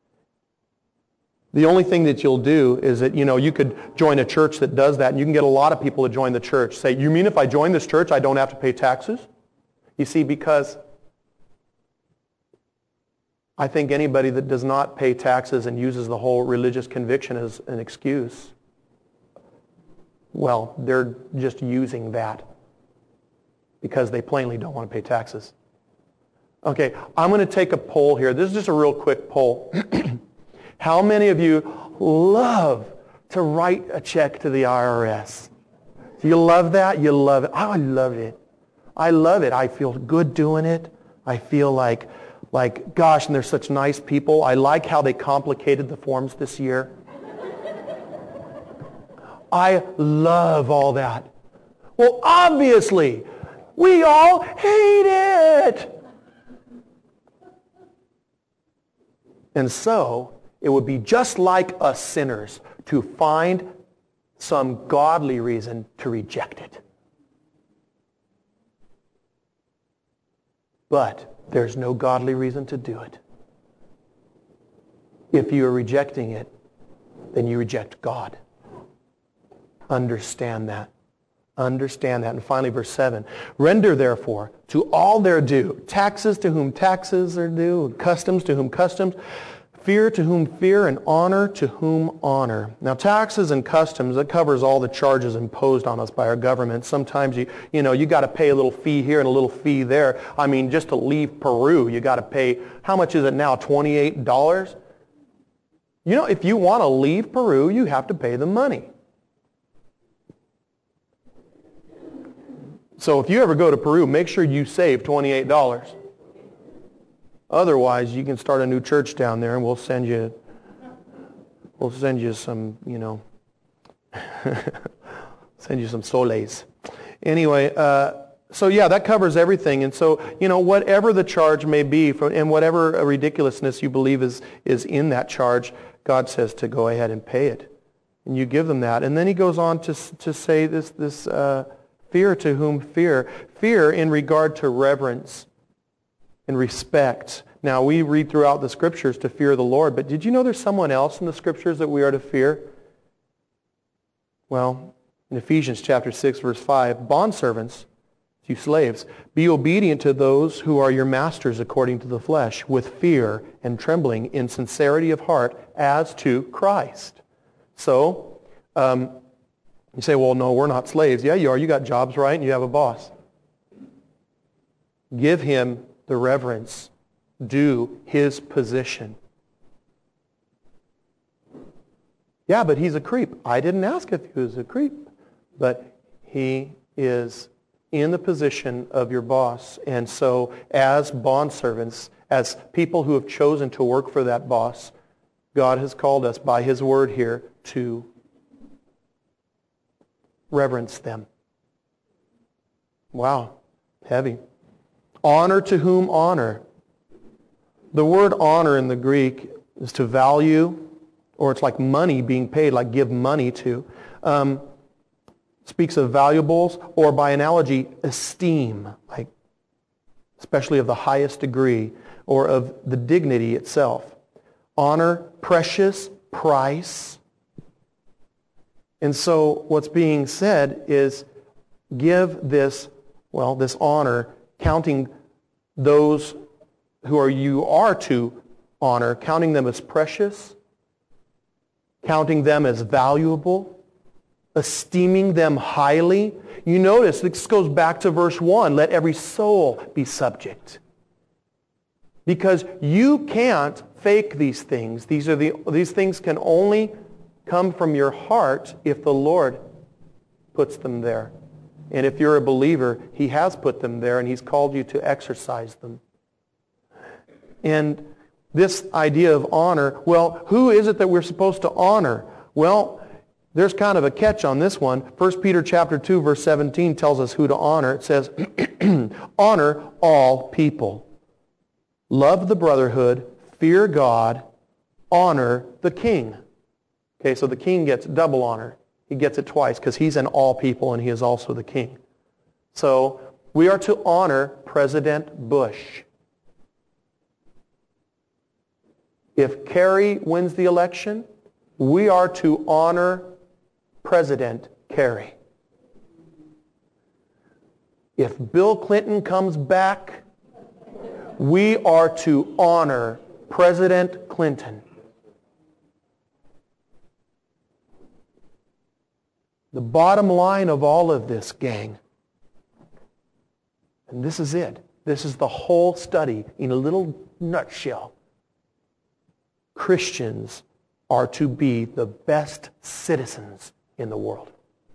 the only thing that you'll do is that, you know, you could join a church that does that, and you can get a lot of people to join the church. Say, you mean if I join this church, I don't have to pay taxes? You see, because I think anybody that does not pay taxes and uses the whole religious conviction as an excuse, well, they're just using that because they plainly don't want to pay taxes. Okay, I'm going to take a poll here. This is just a real quick poll. How many of you love to write a check to the I R S? Do you love that? You love it. Oh, I love it. I love it. I feel good doing it. I feel like, like, gosh, and they're such nice people. I like how they complicated the forms this year. I love all that. Well, obviously, we all hate it. And so, it would be just like us sinners to find some godly reason to reject it. But there's no godly reason to do it. If you are rejecting it, then you reject God. Understand that. Understand that. And finally, verse seven. Render, therefore, to all their due, taxes to whom taxes are due, customs to whom customs, fear to whom fear, and honor to whom honor. Now, taxes and customs, that covers all the charges imposed on us by our government. Sometimes, you you know, you got to pay a little fee here and a little fee there. I mean, just to leave Peru, you got to pay, how much is it now, twenty-eight dollars? You know, if you want to leave Peru, you have to pay the money. So if you ever go to Peru, make sure you save twenty-eight dollars. Otherwise, you can start a new church down there, and we'll send you, we'll send you some, you know, send you some soles. Anyway, uh, so yeah, that covers everything. And so, you know, whatever the charge may be, for, and whatever ridiculousness you believe is, is in that charge, God says to go ahead and pay it. And you give them that. And then he goes on to, to say this, this uh, fear to whom fear. Fear in regard to reverence and respect. Now, we read throughout the Scriptures to fear the Lord, but did you know there's someone else in the Scriptures that we are to fear? Well, in Ephesians chapter six, verse five, bondservants, you slaves, be obedient to those who are your masters according to the flesh, with fear and trembling in sincerity of heart as to Christ. So, um, you say, well, no, we're not slaves. Yeah, you are. You got jobs, right? And you have a boss. Give him the reverence due his position. Yeah, but he's a creep. I didn't ask if he was a creep, but he is in the position of your boss. And so as bondservants, as people who have chosen to work for that boss, God has called us by his word here to reverence them. Wow, heavy. Honor to whom honor. The word honor in the Greek is to value, or it's like money being paid, like give money to. Um, speaks of valuables, or by analogy, esteem, like especially of the highest degree, or of the dignity itself. Honor, precious, price. And so what's being said is give this, well, this honor, counting those who are you are to honor, counting them as precious, counting them as valuable, esteeming them highly. You notice, this goes back to verse one, let every soul be subject. Because you can't fake these things. These are the these things can only come from your heart if the Lord puts them there. And if you're a believer, he has put them there and he's called you to exercise them. And this idea of honor, well, who is it that we're supposed to honor? Well, there's kind of a catch on this one. First Peter chapter two, verse seventeen tells us who to honor. It says, honor all people. Love the brotherhood, fear God, honor the king. Okay, so the king gets double honor. He gets it twice because he's an all people and he is also the king. So we are to honor President Bush. If Kerry wins the election, we are to honor President Kerry. If Bill Clinton comes back, we are to honor President Clinton. The bottom line of all of this, gang, and this is it. This is the whole study in a little nutshell. Christians are to be the best citizens in the world.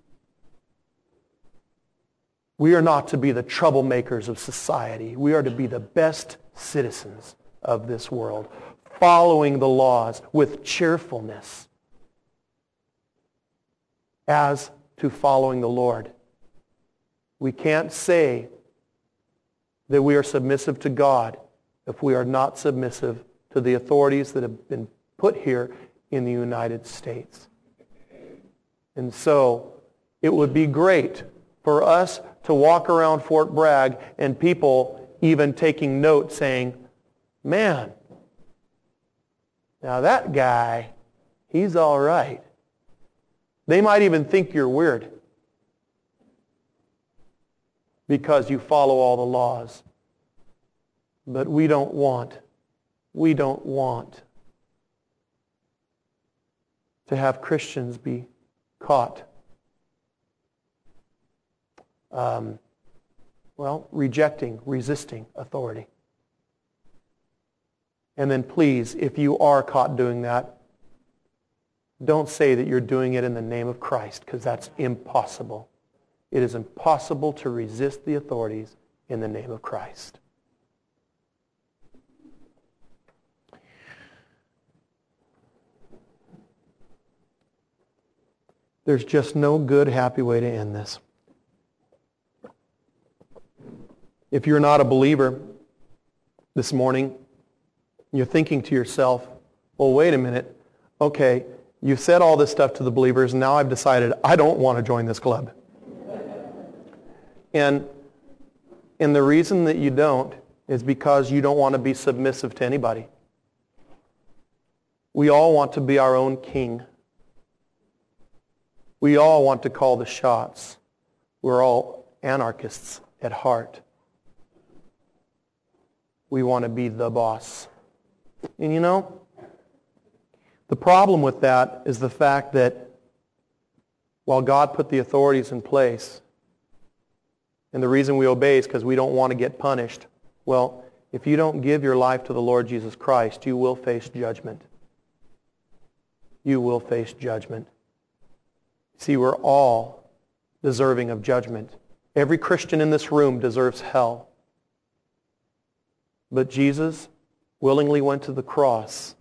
We are not to be the troublemakers of society. We are to be the best citizens of this world, following the laws with cheerfulness as to following the Lord. We can't say that we are submissive to God if we are not submissive to the authorities that have been put here in the United States. And so it would be great for us to walk around Fort Bragg and people even taking note saying, man, now that guy, he's all right. They might even think you're weird because you follow all the laws. But we don't want, we don't want to have Christians be caught, um, well, rejecting, resisting authority. And then please, if you are caught doing that, don't say that you're doing it in the name of Christ, because that's impossible. It is impossible to resist the authorities in the name of Christ. There's just no good, happy way to end this. If you're not a believer this morning, you're thinking to yourself, well, wait a minute. Okay, you've said all this stuff to the believers, and now I've decided I don't want to join this club. and, and the reason that you don't is because you don't want to be submissive to anybody. We all want to be our own king. We all want to call the shots. We're all anarchists at heart. We want to be the boss. And you know, the problem with that is the fact that while God put the authorities in place, and the reason we obey is because we don't want to get punished, well, if you don't give your life to the Lord Jesus Christ, you will face judgment. You will face judgment. See, we're all deserving of judgment. Every Christian in this room deserves hell. But Jesus willingly went to the cross.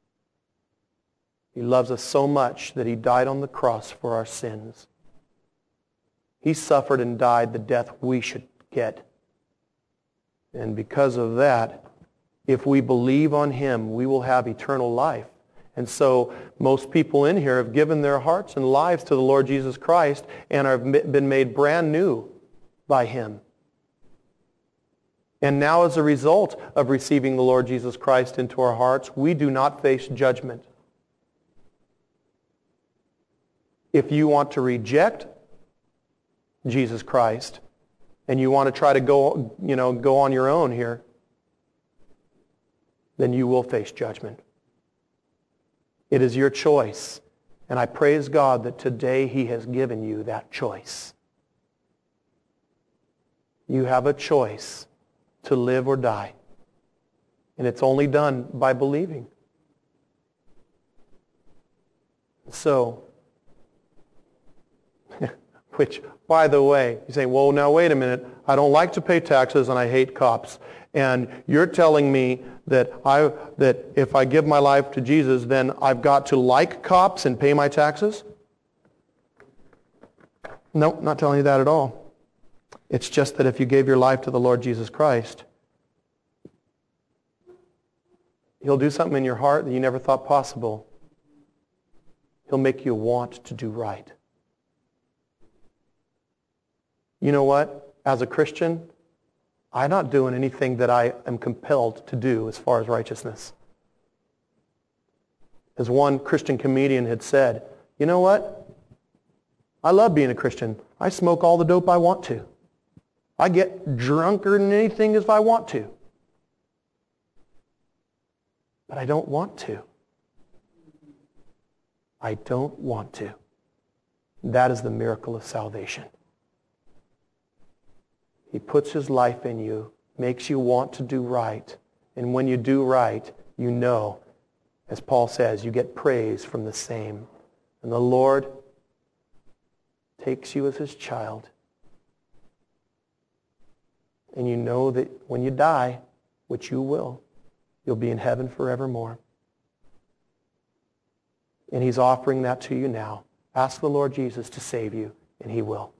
He loves us so much that he died on the cross for our sins. He suffered and died the death we should get. And because of that, if we believe on him, we will have eternal life. And so most people in here have given their hearts and lives to the Lord Jesus Christ and have been made brand new by him. And now as a result of receiving the Lord Jesus Christ into our hearts, we do not face judgment. If you want to reject Jesus Christ and you want to try to go, you know, go on your own here, then you will face judgment. It is your choice. And I praise God that today he has given you that choice. You have a choice to live or die. And it's only done by believing. So, which, by the way, you say, well, now wait a minute. I don't like to pay taxes and I hate cops. And you're telling me that I that if I give my life to Jesus, then I've got to like cops and pay my taxes? No, not telling you that at all. It's just that if you gave your life to the Lord Jesus Christ, he'll do something in your heart that you never thought possible. He'll make you want to do right. You know what? As a Christian, I'm not doing anything that I am compelled to do as far as righteousness. As one Christian comedian had said, you know what? I love being a Christian. I smoke all the dope I want to. I get drunker than anything if I want to. But I don't want to. I don't want to. That is the miracle of salvation. He puts his life in you, makes you want to do right. And when you do right, you know, as Paul says, you get praise from the same. And the Lord takes you as his child. And you know that when you die, which you will, you'll be in heaven forevermore. And he's offering that to you now. Ask the Lord Jesus to save you, and he will.